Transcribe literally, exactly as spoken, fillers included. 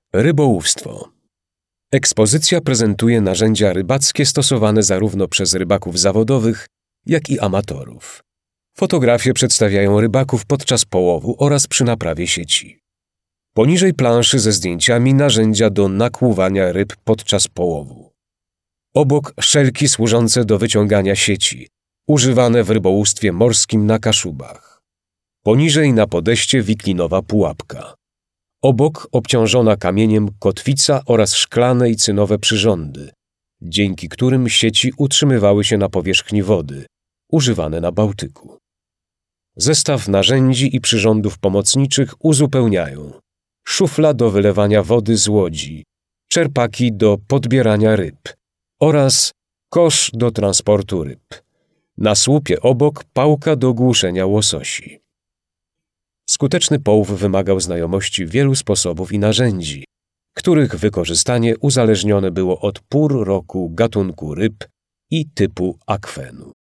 Rybołówstwo. Ekspozycja prezentuje narzędzia rybackie stosowane zarówno przez rybaków zawodowych, jak i amatorów. Fotografie przedstawiają rybaków podczas połowu oraz przy naprawie sieci. Poniżej planszy ze zdjęciami narzędzia do nakłuwania ryb podczas połowu. Obok szelki służące do wyciągania sieci, używane w rybołówstwie morskim na Kaszubach. Poniżej na podejście wiklinowa pułapka. Obok obciążona kamieniem kotwica oraz szklane i cynowe przyrządy, dzięki którym sieci utrzymywały się na powierzchni wody, używane na Bałtyku. Zestaw narzędzi i przyrządów pomocniczych uzupełniają szufla do wylewania wody z łodzi, czerpaki do podbierania ryb oraz kosz do transportu ryb. Na słupie obok pałka do głuszenia łososi. Skuteczny połów wymagał znajomości wielu sposobów i narzędzi, których wykorzystanie uzależnione było od pór roku, gatunku ryb i typu akwenu.